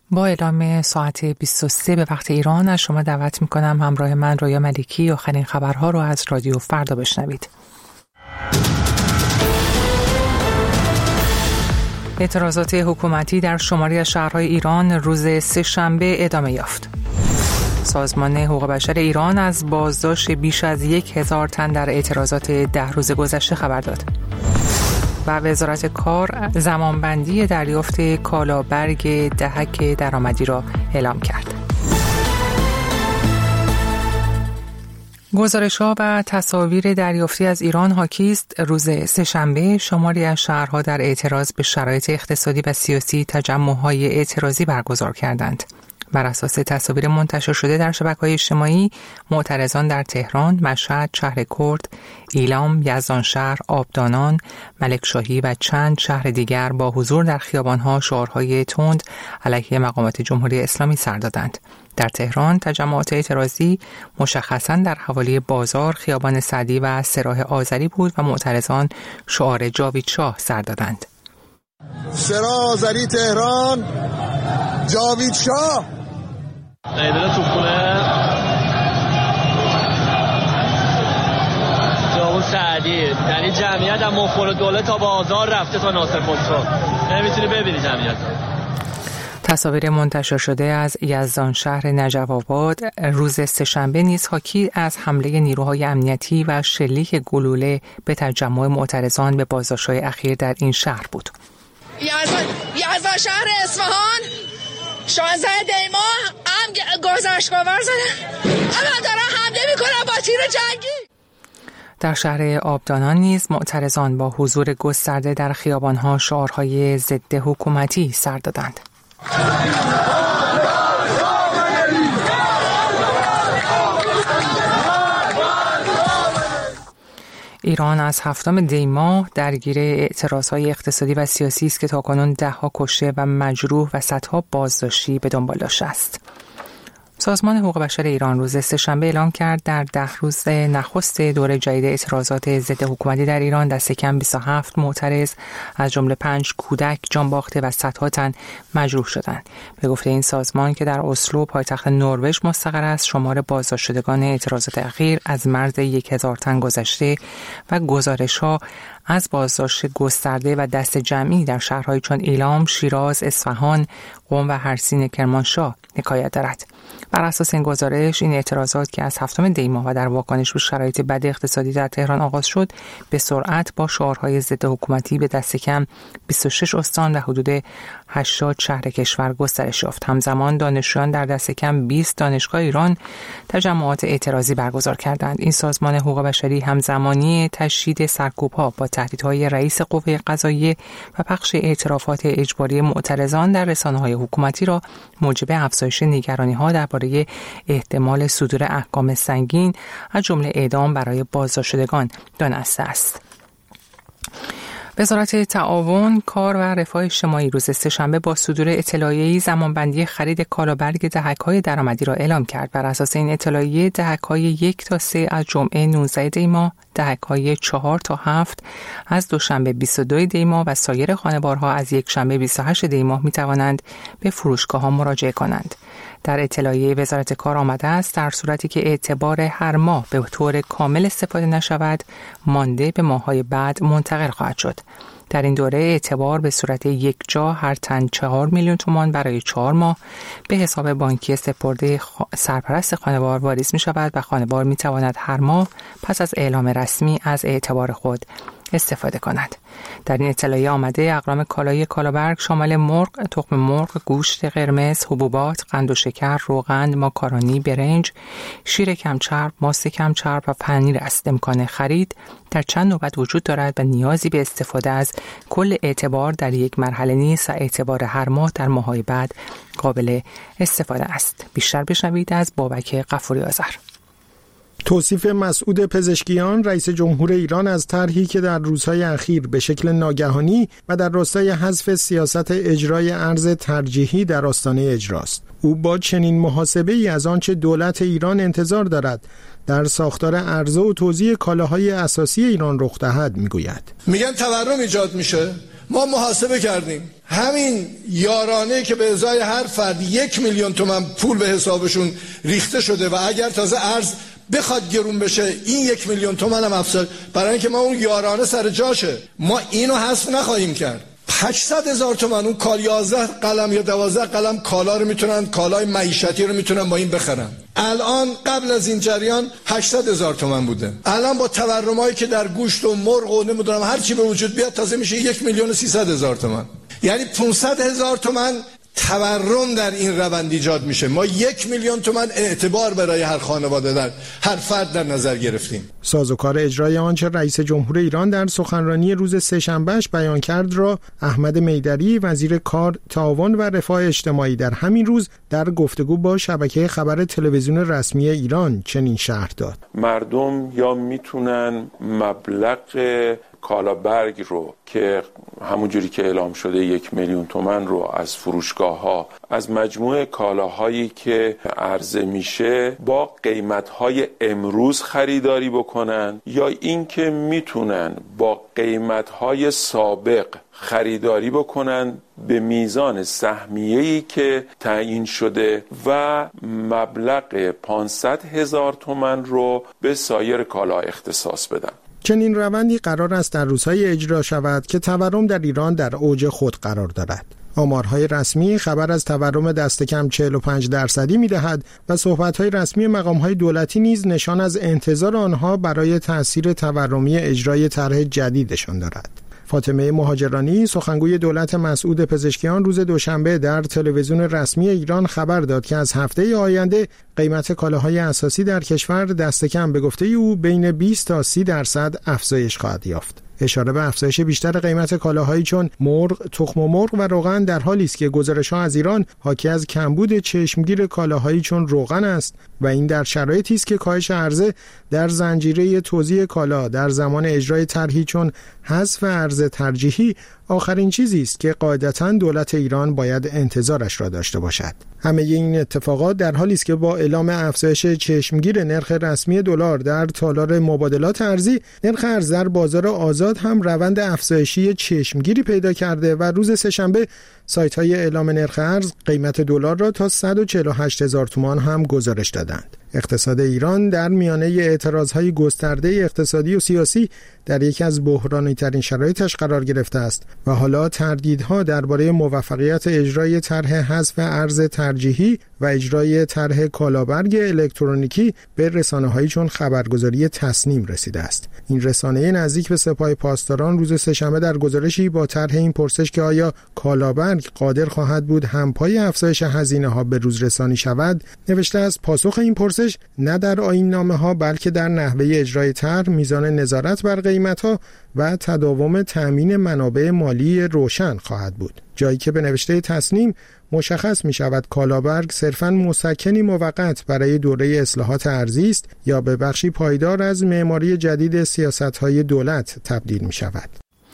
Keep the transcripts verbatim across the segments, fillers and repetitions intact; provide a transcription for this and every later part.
با اعلام ساعت بیست و سه به وقت ایران از شما دعوت میکنم همراه من رویا ملیکی آخرین خبرها رو از رادیو فردا بشنوید. اعتراضات حکومتی در شماری از شهرهای ایران روز سه شنبه ادامه یافت. سازمان حقوق بشر ایران از بازداشت بیش از یک هزار تن در اعتراضات ده روز گذشته خبر داد. و وزارت کار زمانبندی دریافت کالابرگ دهک درآمدی را اعلام کرد. گزارش‌ها و تصاویر دریافتی از ایران حاکی است روز سه‌شنبه شماری از شهرها در اعتراض به شرایط اقتصادی و سیاسی تجمع‌های اعتراضی برگزار کردند. بر اساس تصاویر منتشر شده در شبکه‌های اجتماعی، معترضان در تهران، مشهد، شهر کرد، ایلام، یزدانشهر، آبدانان، ملکشاهی و چند شهر دیگر با حضور در خیابان‌ها شعارهای تند علیه مقامات جمهوری اسلامی سر دادند. در تهران تجمعات اعتراضی مشخصاً در حوالی بازار، خیابان سعدی و سراح آذری بود و معترضان شعار جاوید شاه سر دادند. سراح آذری تهران، جاوید شاه. ایدل تو خونه جاوید سعدی، یعنی جمعیت هم مخور دوله تا بازار رفته تا ناصر خسرو، نمیتونی ببینی جمعیت. تصاویر منتشر شده از یزدان شهر نجف آباد روز سه‌شنبه نیز حاکی از حمله نیروهای امنیتی و شلیک گلوله به تجمع معترضان به بازداشت‌های اخیر در این شهر بود. یزدان یزدان شهر اصفهان شانزده دیما هم گذشتگاور زدن، الان دارن حمله میکنن با تیر جنگی. در شهر آبدانان نیز معترضان با حضور گسترده در خیابان‌ها شعارهای ضد حکومتی سر دادند. ایران از هفتم دی ماه درگیر اعتراضهای اقتصادی و سیاسی است که تاکنون ده‌ها کشته و مجروح و صدها بازداشتی به دنبال داشته است. سازمان حقوق بشر ایران روز سه‌شنبه اعلام کرد در ده روز نخست دوره جدید اعتراضات ضد حکومتی در ایران دست کم بیست و هفت معترض از جمله پنج کودک جان باخته و صدها تن مجروح شدند. به گفته این سازمان که در اسلو پایتخت نروژ مستقر است، شمار بازداشت شدگان اعتراضات اخیر از مرز یک هزار تن گذشته و گزارش‌ها از بازداشت گسترده و دست جمعی در شهرهای چون ایلام، شیراز، اصفهان، قم و هرسین کرمانشاه حکایت دارد. بر اساس این گزارش، این اعتراضات که از هفتم دی ماه و در واکنش به شرایط بد اقتصادی در تهران آغاز شد، به سرعت با شعارهای ضد حکومتی به دست کم بیست و شش استان و حدود هشتاد شهر کشور گسترش یافت. همزمان دانشجویان در دست کم بیست دانشگاه ایران تجمعات اعتراضی برگزار کردند. این سازمان حقوق بشری همزمانی تشدید سرکوب‌ها با تهدیدهای رئیس قوه قضاییه و پخش اعترافات اجباری معترضان در رسانه‌های حکومتی را موجب افزایش نگرانی‌ها درباره احتمال صدور احکام سنگین از جمله اعدام برای بازداشت شدگان دانسته است. وزارت تعاون، کار و رفاه اجتماعی روز سه‌شنبه با صدور اطلاعیه‌ای زمانبندی خرید کالابرگ دهک‌های درآمدی را اعلام کرد. بر اساس این اطلاعیه دهک‌های یک تا سه از جمعه نوزده دی ماه، دهک‌های چهار تا هفت از دوشنبه بیست و دو دی ماه و سایر خانوارها از یک شنبه بیست و هشت دی ماه می‌توانند به فروشگاه‌ها مراجعه کنند. در اطلاعیه وزارت کار آمده است در صورتی که اعتبار هر ماه به طور کامل استفاده نشود، مانده به ماه‌های بعد منتقل خواهد شد. در این دوره اعتبار به صورت یک جا هر تن چهار میلیون تومان برای چهار ماه به حساب بانکی سپرده سرپرست خانوار واریز می شود و خانوار می تواند هر ماه پس از اعلام رسمی از اعتبار خود استفاده کند. در این اطلاعیه آمده اقلام کالای کالابرگ شامل مرغ، تخم مرغ، گوشت قرمز، حبوبات، قند و شکر، روغن، ماکارونی، برنج، شیر کمچرب، ماست کمچرب و پنیر است. امکان خرید در چند نوبت وجود دارد و نیازی به استفاده از کل اعتبار در یک مرحله نیست و اعتبار هر ماه در ماه‌های بعد قابل استفاده است. بیشتر بشنوید از بابک غفوری آذر. توصیف مسعود پزشکیان رئیس جمهور ایران از طرحی که در روزهای اخیر به شکل ناگهانی و در راستای حذف سیاست اجرای ارز ترجیحی در آستانه اجراست. او با چنین محاسبه‌ای از آنچه دولت ایران انتظار دارد در ساختار عرضه و توزیع کالاهای اساسی ایران رخ دهد میگوید. میگن تورم ایجاد میشه. ما محاسبه کردیم. همین یارانه که به ازای هر فرد یک میلیون تومان پول به حسابشون ریخته شده و اگر تازه ارز بخواد گرون بشه این یک میلیون تومان هم افزایش، برای اینکه ما اون یارانه سر جاشه ما اینو حذف نخواهیم کرد. هشتصد هزار تومان اون کال یازده قلم یا دوازده قلم کالا رو میتونن، کالای معیشتی رو میتونن با این بخرن. الان قبل از این جریان هشتصد هزار تومان بوده، الان با تورمایی که در گوشت و مرغ و نمیدونم هر چی به وجود بیاد تازه میشه یک میلیون و سیصد هزار تومان. یعنی پانصد هزار تومان تورم در این روند ایجاد میشه. ما یک میلیون تومان اعتبار برای هر خانواده در هر فرد در نظر گرفتیم. سازوکار اجرای آنچه رئیس جمهور ایران در سخنرانی روز سه‌شنبهش بیان کرد را احمد میدری وزیر کار، تعاون و رفاه اجتماعی در همین روز در گفتگو با شبکه خبر تلویزیون رسمی ایران چنین شرح داد: مردم یا میتونن مبلغ کالابرگ رو که همون جوری که اعلام شده یک میلیون تومان رو از فروشگاه ها از مجموع کالاهایی که عرضه میشه با قیمت‌های امروز خریداری بکنن، یا اینکه میتونن با قیمت‌های سابق خریداری بکنن به میزان سهمیه‌ای که تعیین شده و مبلغ پانصد هزار تومان رو به سایر کالا اختصاص بدن. چنین روندی قرار است در روزهای اجرا شود که تورم در ایران در اوج خود قرار دارد. آمارهای رسمی خبر از تورم دست کم چهل و پنج درصدی می‌دهد و صحبت‌های رسمی مقام‌های دولتی نیز نشان از انتظار آنها برای تأثیر تورمی اجرای طرح جدیدشان دارد. فاطمه مهاجرانی سخنگوی دولت مسعود پزشکیان روز دوشنبه در تلویزیون رسمی ایران خبر داد که از هفته آینده قیمت کالاهای اساسی در کشور دست کم به گفته او بین بیست تا سی درصد افزایش خواهد یافت. اشاره به افزایش بیشتر قیمت کالاهایی چون مرغ، تخم مرغ و روغن در حالی است که گزارش‌ها از ایران حاکی از کمبود چشمگیر کالاهایی چون روغن است و این در شرایطی است که کاهش عرضه در زنجیره توزیع کالا در زمان اجرای طرحی چون حذف ارز ترجیحی آخرین چیزی است که قاعدتاً دولت ایران باید انتظارش را داشته باشد. همه این اتفاقات در حالی است که با اعلام افزایش چشمگیر نرخ رسمی دلار در تالار مبادلات ارزی، نرخ ارز در بازار آزاد هم روند افزایشی چشمگیری پیدا کرده و روز سه‌شنبه سایت‌های اعلام نرخ ارز قیمت دلار را تا صد و چهل و هشت هزار تومان هم گزارش دادند. اقتصاد ایران در میانه اعتراضهای گسترده اقتصادی و سیاسی در یکی از بحرانی ترین شرایطش قرار گرفته است و حالا تردیدها درباره موفقیت اجرای طرح حذف ارز ترجیحی و اجرای طرح کالابرگ الکترونیکی به رسانه‌هایی چون خبرگزاری تصنیم رسیده است. این رسانه نزدیک به سپاه پاسداران روز سه‌شنبه در گزارشی با طرح این پرسش که آیا کالابرگ قادر خواهد بود همپای افزایش هزینه‌ها به روز رسانی شود نوشته است: پاسخ این پرسش نه در آیین‌نامه‌ها بلکه در نحوه اجرای طرح، میزان نظارت بر قیمت‌ها و تداوم تأمین منابع مالی روشن خواهد بود. جایی که به نوشته تصنیم مشخص می شود کالابرگ صرفاً مسکنی موقت برای دوره اصلاحات ارزی است یا به بخشی پایدار از معماری جدید سیاست‌های دولت تبدیل می شود.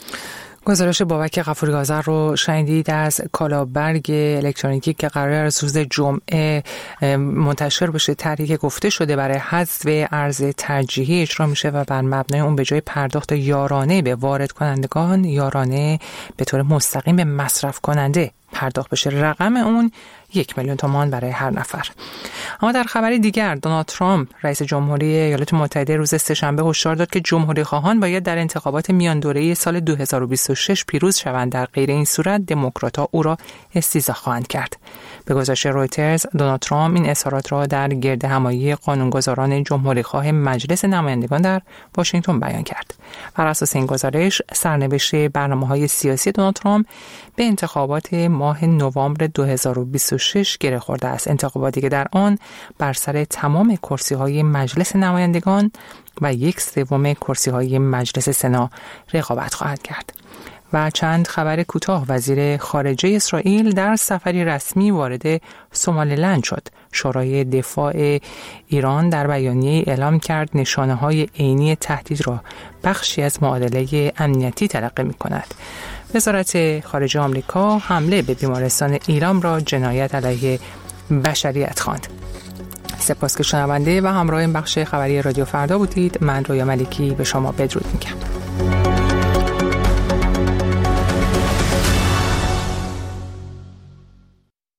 گزارش بابک غفوری آذر رو شنیدید از کالابرگ الکترونیکی که قرار است روز جمعه منتشر بشه. طرحی که گفته شده برای حذف ارز ترجیحی اجرا میشه و بر مبنای اون به جای پرداخت یارانه به وارد کنندگان، یارانه به طور مستقیم به مصرف کننده پرداخت بشه. رقم اون یک میلیون تومان برای هر نفر. اما در خبری دیگر، دونالد ترامپ رئیس جمهوری ایالات متحده روز سه‌شنبه هشدار داد که جمهوری خواهان باید در انتخابات میان دوره‌ای سال دو هزار و بیست و شش پیروز شوند، در غیر این صورت دموکرات‌ها او را استیضاح خواهند کرد. به گزارش رویترز، دونالد ترامپ این اظهارات را در گردهمایی قانونگذاران جمهوری‌خواه مجلس نمایندگان در واشنگتن بیان کرد. بر اساس این گزارش، سرنوشت برنامه‌های سیاسی دونالد ترامپ به انتخابات ماه نوامبر دو هزار و بیست و شش گره خورده است. انتخاباتی که در آن بر سر تمام کرسی‌های مجلس نمایندگان و یک سوم کرسی‌های مجلس سنا رقابت خواهد کرد. و چند خبر کوتاه، وزیر خارجه اسرائیل در سفری رسمی وارد سومالیلند شد. شورای دفاع ایران در بیانیه اعلام کرد نشانه‌های عینی تهدید را بخشی از معادله امنیتی تلقی می‌کند. وزارت خارجه آمریکا حمله به بیمارستان ایلام را جنایت علیه بشریت خواند. سپاس که شنونده و همراه این بخش خبری رادیو فردا بودید. من رویا ملکی به شما بدرود میگم.